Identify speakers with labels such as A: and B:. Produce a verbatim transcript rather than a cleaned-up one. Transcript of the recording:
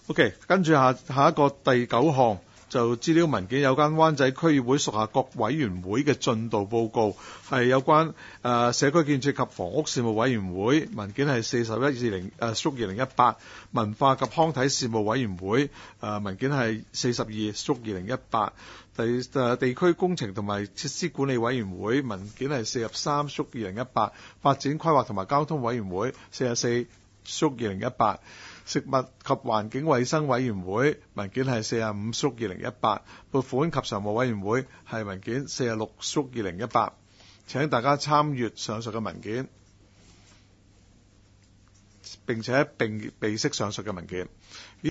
A: OK， 跟住下下一個第九項就資料文件有關灣仔區議會屬下各委員會嘅進度報告，係有關誒、呃、社區建設及房屋事務委員會文件係四十一二零誒屬二零一八，文化及康體事務委員會誒、呃、文件係四十二屬二零一八，第誒、呃、地區工程同埋設施管理委員會文件係四十三屬二零一八，發展規劃同埋交通委員會四十四屬二零一八。食物及環境衛生委員會文件係四十五屬二零一八，撥款及常務委員會係文件四十六屬二零一八。請大家參閱上述嘅文件，並且並備悉上述嘅文件。